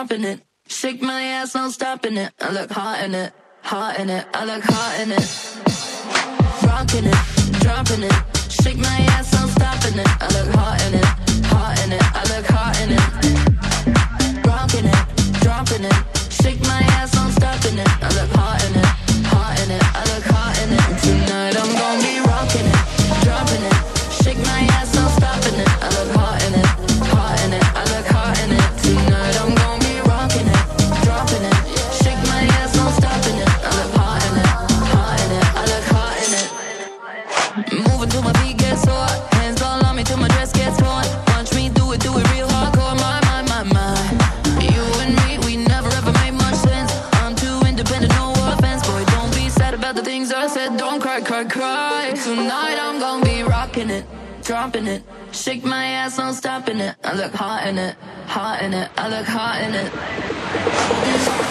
dropping it. Shake my ass, no stopping it. I look hot in it, hot in it. I look hot in it. Rocking it, dropping it. Shake my ass, no stopping it. I look hot in it, hot in it. I look hot in it. Rocking it, dropping it. Shake my ass, no stopping it. I look hot in it, hot in it. I look hot in it. Tonight I'm gonna be rocking it, dropping it. Shake my ass, no stopping it. I look hot in it, hot in it. I look hot in it. Tonight I'm gonna be rocking it, dropping it. Shake my ass, no stopping it. I look hot in it, hot in it. I look hot in it. Moving till my feet gets hot. Hands all on me till my dress gets torn. Watch me do it real hardcore. My. You and me, we never ever made much sense. I'm too independent, no offense. Boy, don't be sad about the things I said. Don't cry, cry, cry. Tonight I'm gonna be rocking it, dropping it. Shake my ass, no stopping it. I look hot in it, hot in it. I look hot in it.